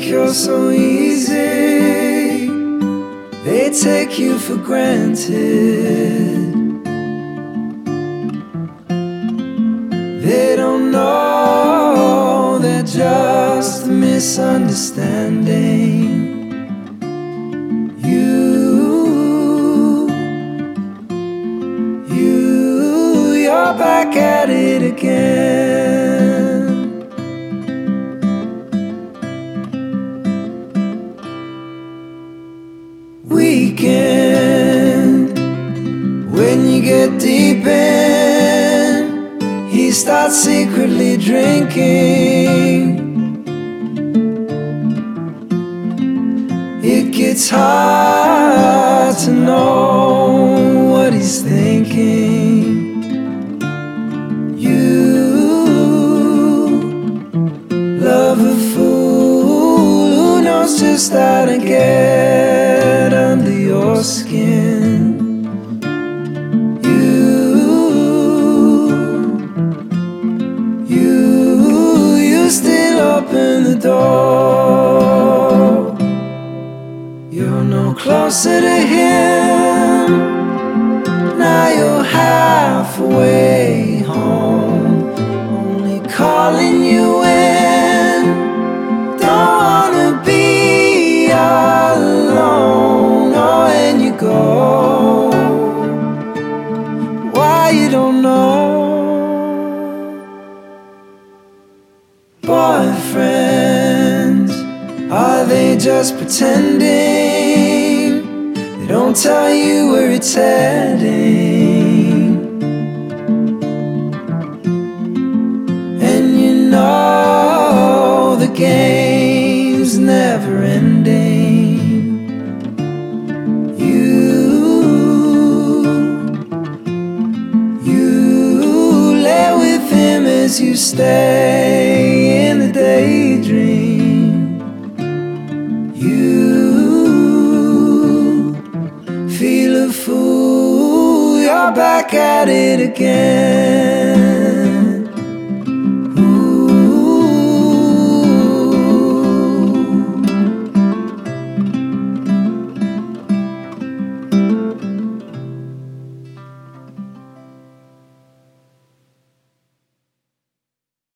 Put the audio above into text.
you're so easy. They take you for granted. They don't know they're just a misunderstanding. You're back at it again. Weekend, when you get deep in, he starts secretly drinking. It gets hard to know what he's thinking. Love a fool who knows just how to get under your skin. You still open the door. You're no closer to him. Now you're halfway home, only calling you in. Go. Why you don't know? Boyfriends, are they just pretending? They don't tell you where it's heading. And you know the game's never ending. As you stay in the daydream, you feel a fool. You're back at it again.